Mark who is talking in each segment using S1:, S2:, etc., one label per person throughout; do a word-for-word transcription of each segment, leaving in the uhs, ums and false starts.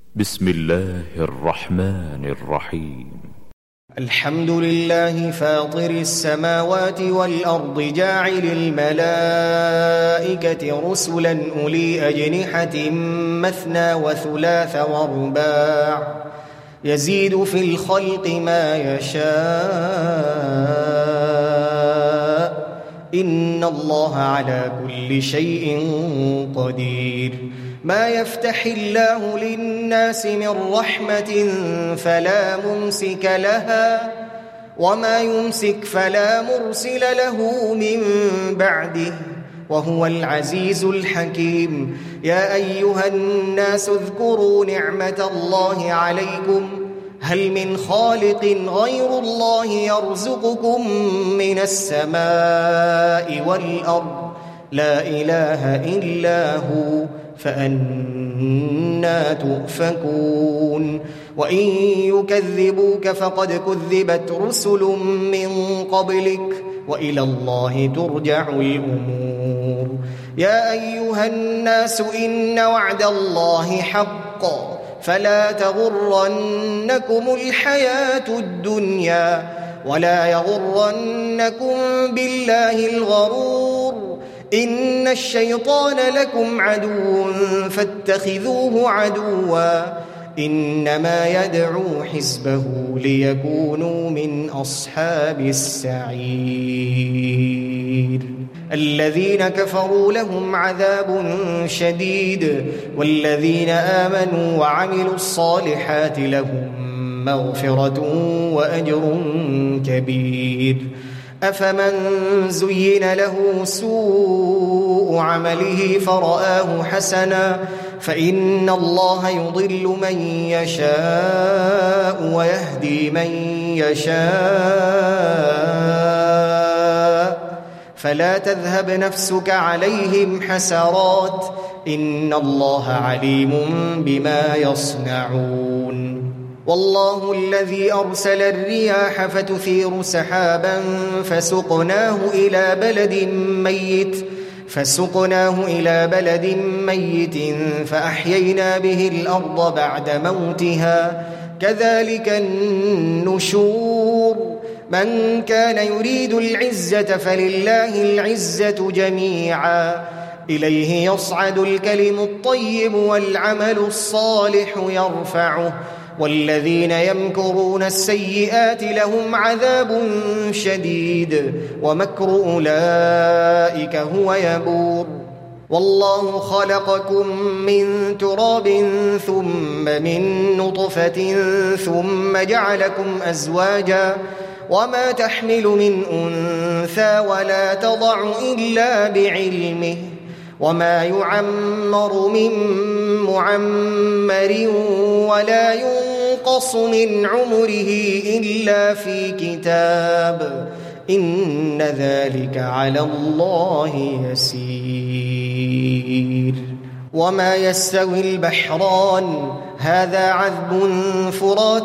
S1: بسم الله الرحمن الرحيم.
S2: الحمد لله فاطر السماوات والأرض جاعل الملائكة رسلا أولي أجنحة مثنى وثلاث ورباع يزيد في الخلق ما يشاء إن الله على كل شيء قدير. ما يفتح الله للناس من رحمة فلا ممسك لها وما يمسك فلا مرسل له من بعده وهو العزيز الحكيم. يا أيها الناس اذكروا نعمة الله عليكم هل من خالق غير الله يرزقكم من السماء والأرض لا إله إلا هو فأنى تؤفكون. وإن يكذبوك فقد كذبت رسل من قبلك وإلى الله ترجع الأمور. يا أيها الناس إن وعد الله حق فلا تغرنكم الحياة الدنيا ولا يغرنكم بالله الغرور. إن الشيطان لكم عدو فاتخذوه عدوا إنما يدعو حزبه ليكونوا من أصحاب السعير. الذين كفروا لهم عذاب شديد والذين آمنوا وعملوا الصالحات لهم مغفرة وأجر كبير. أفمن زين له سوء عمله فرآه حسنا فإن الله يضل من يشاء ويهدي من يشاء فلا تذهب نفسك عليهم حسرات إن الله عليم بما يصنعون. والله الذي أرسل الرياح فتثير سحابا فسقناه إلى بلد ميت فسقناه إلى بلد ميت فأحيينا به الأرض بعد موتها كذلك النشور. من كان يريد العزة فلله العزة جميعا إليه يصعد الكلم الطيب والعمل الصالح يرفعه والذين يمكرون السيئات لهم عذاب شديد ومكر أولئك هو يبور. والله خلقكم من تراب ثم من نطفة ثم جعلكم أزواجا وما تحمل من أنثى ولا تضع إلا بعلمه وما يعمر من معمر ولا ينقص من عمره إلا في كتاب إن ذلك على الله يسير. وما يستوي البحران هذا عذب فرات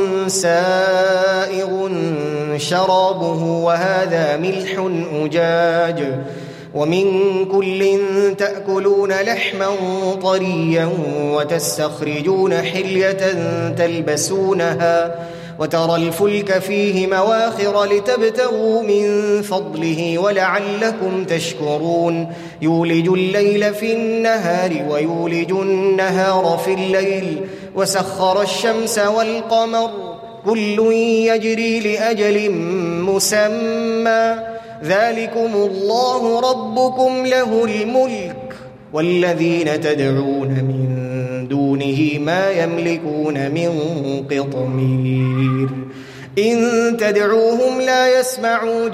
S2: سائغ شرابه وهذا ملح أجاج ومن كل تأكلون لحما طريا وتستخرجون حلية تلبسونها وترى الفلك فيه مواخر لتبتغوا من فضله ولعلكم تشكرون. يولج الليل في النهار ويولج النهار في الليل وسخر الشمس والقمر كل يجري لأجل مسمى ذلكم الله ربكم له الملك والذين تدعون من دونه ما يملكون من قطمير. إن تدعوهم لا يسمعوا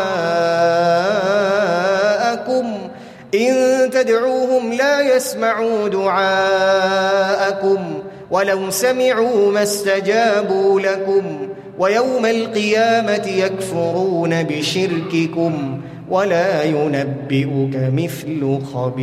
S2: دعاءكم إن تدعوهم لا يسمعوا دعاءكم ولو سمعوا ما استجابوا لكم ويوم القيامة يكفرون بشرككم ولا ينبئك مثل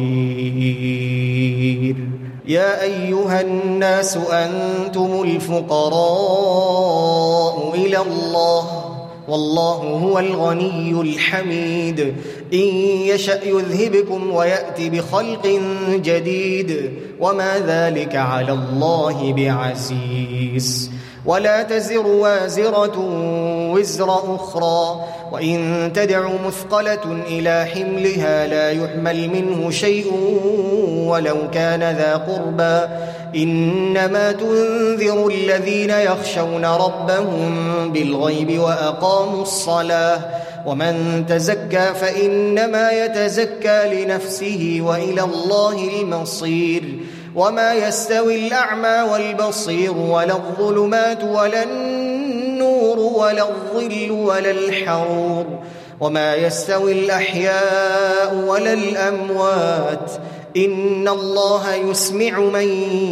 S2: خبير. يا أيها الناس أنتم الفقراء إلى الله والله هو الغني الحميد إن يشأ يذهبكم ويأتي بخلق جديد وما ذلك على الله بعزيز ولا تزر وازرة وزر أخرى وإن تدع مثقلة إلى حملها لا يحمل منه شيء ولو كان ذا قربى إنما تنذر الذين يخشون ربهم بالغيب وأقاموا الصلاة ومن تزكى فإنما يتزكى لنفسه وإلى الله المصير وما يستوي الأعمى والبصير ولا الظلمات ولا النور ولا الظل ولا الحرور وما يستوي الأحياء ولا الأموات إن الله يسمع من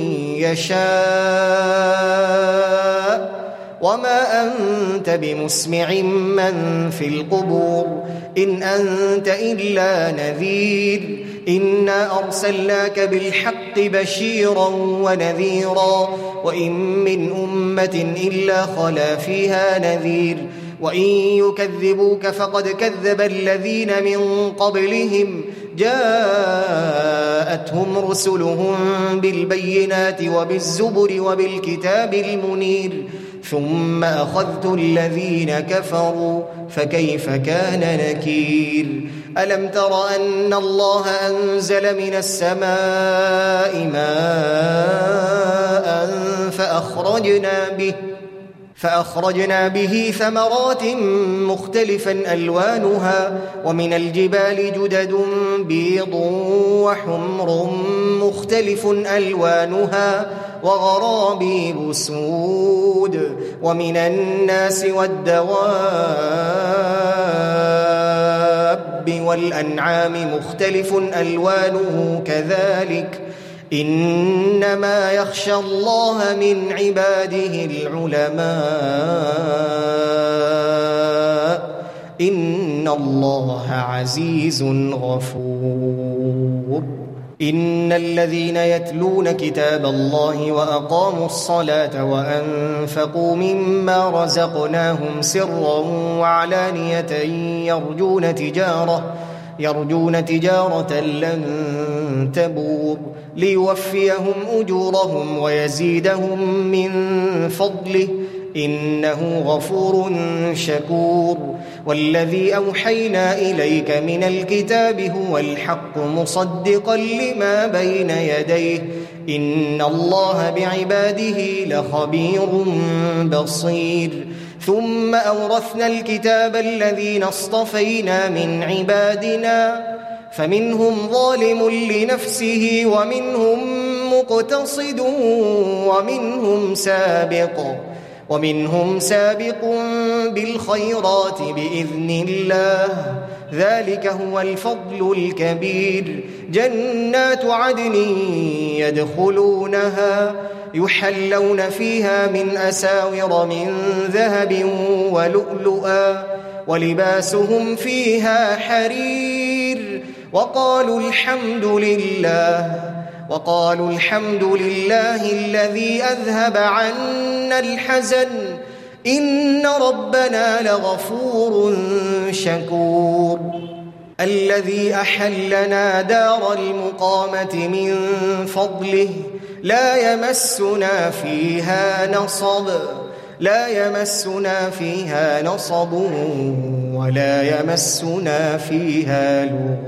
S2: يشاء وما أنت بمسمع من في القبور إن أنت إلا نذير إنا أرسلناك بالحق بشيرا ونذيرا وإن من أمة إلا خلا فيها نذير وإن يكذبوك فقد كذب الذين من قبلهم جاءتهم رسلهم بالبينات وبالزبر وبالكتاب المنير ثم أخذت الذين كفروا فكيف كان نكير ألم تر أن الله أنزل من السماء ماء فأخرجنا به فأخرجنا به ثمرات مختلفا ألوانها ومن الجبال جدد بيض وحمر مختلف ألوانها وغرابيب سود ومن الناس والدواب والأنعام مختلف ألوانه كذلك إنما يخشى الله من عباده العلماء إن الله عزيز غفور إن الذين يتلون كتاب الله وأقاموا الصلاة وأنفقوا مما رزقناهم سرا وعلانية يرجون تجارة يرجون تجارة لن تبور ليوفيهم أجورهم ويزيدهم من فضله إنه غفور شكور والذي أوحينا إليك من الكتاب هو الحق مصدقا لما بين يديه إن الله بعباده لخبير بصير ثم أورثنا الكتاب الذين اصطفينا من عبادنا فمنهم ظالم لنفسه ومنهم مقتصد ومنهم سابق ومنهم سابق بالخيرات بإذن الله ذلك هو الفضل الكبير جنات عدن يدخلونها يحلون فيها من أساور من ذهب ولؤلؤا ولباسهم فيها حرير وقالوا الحمد لله وقالوا الحمد لله الذي أذهب عنا الحزن إن ربنا لغفور شكور الذي أحلنا دار المقامة من فضله لا يمسنا فيها نصب لا يمسنا فيها نصب ولا يمسنا فيها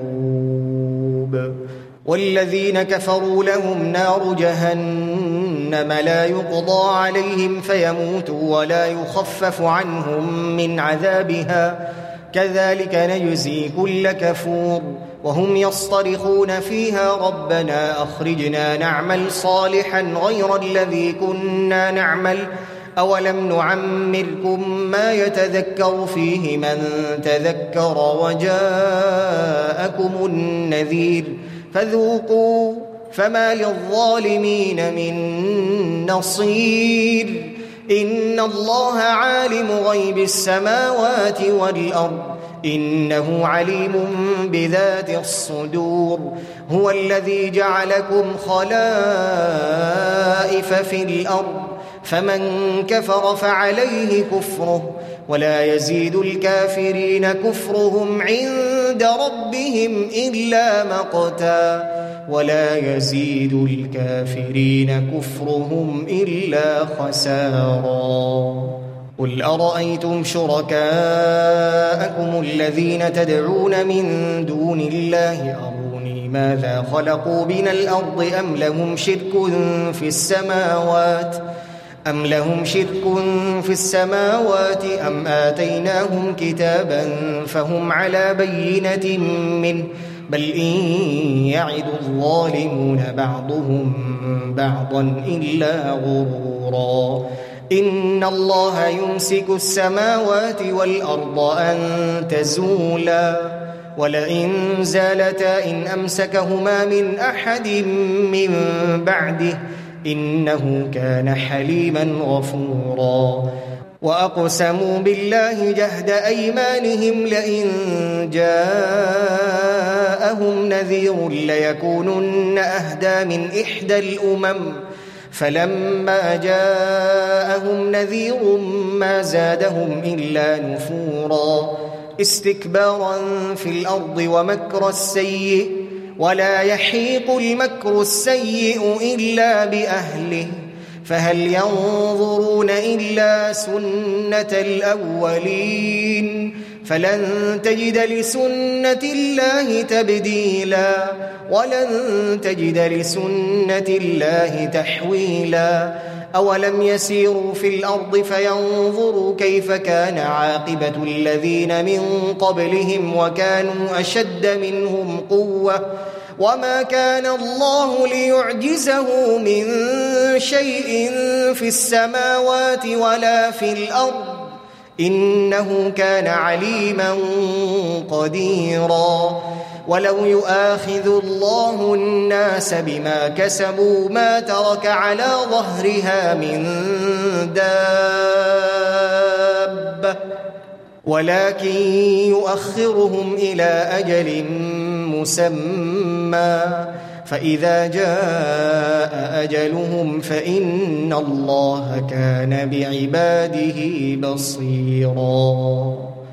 S2: لغوب والذين كفروا لهم نار جهنم لا يقضى عليهم فيموتوا ولا يخفف عنهم من عذابها كذلك نجزي كل كفور وهم يصطرخون فيها ربنا أخرجنا نعمل صالحا غير الذي كنا نعمل أولم نعمركم ما يتذكر فيه من تذكر وجاءكم النذير فذوقوا فما للظالمين من نصير إن الله عالم غيب السماوات والأرض إنه عليم بذات الصدور هو الذي جعلكم خلائف في الأرض فمن كفر فعليه كفره ولا يزيد الكافرين كفرهم عند ربهم إلا مقتا ولا يزيد الكافرين كفرهم إلا خسارا قل أرأيتم شركاءكم الذين تدعون من دون الله أروني ماذا خلقوا من الأرض أم لهم شرك في السماوات أم لهم شرك في السماوات أم آتيناهم كتابا فهم على بينة منه بل إن يعد الظالمون بعضهم بعضا إلا غرورا إن الله يمسك السماوات والأرض أن تزولا ولئن زالتا إن أمسكهما من أحد من بعده إنه كان حليما غفورا وأقسموا بالله جهد أيمانهم لئن جاءهم نذير ليكونن أهدى من إحدى الأمم فلما جاءهم نذير ما زادهم إلا نفورا استكبارا في الأرض ومكر السيء ولا يحيق المكر السيء إلا بأهله فهل ينظرون إلا سنة الأولين فلن تجد لسنة الله تبديلا ولن تجد لسنة الله تحويلا أولم يسيروا في الأرض فينظروا كيف كان عاقبة الذين من قبلهم وكانوا أشد منهم قوة وما كان الله ليعجزه من شيء في السماوات ولا في الأرض إنه كان عليما قديرا ولو يؤاخذ الله الناس بما كسبوا ما ترك على ظهرها من دابة ولكن يؤخرهم إلى أجل مسمى فإذا جاء أجلهم فإن الله كان بعباده بصيرا.